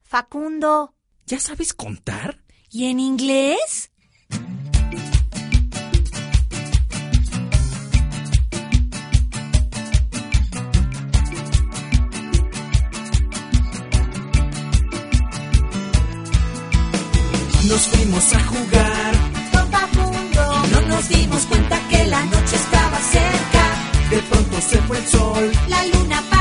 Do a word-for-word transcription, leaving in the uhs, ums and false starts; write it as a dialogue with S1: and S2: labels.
S1: Facundo.
S2: ¿Ya sabes contar?
S1: ¿Y en inglés?
S2: Nos fuimos a jugar
S1: Con Facundo.
S2: y no nos dimos cuenta que la noche estaba cerca. De pronto se fue el sol.
S1: La luna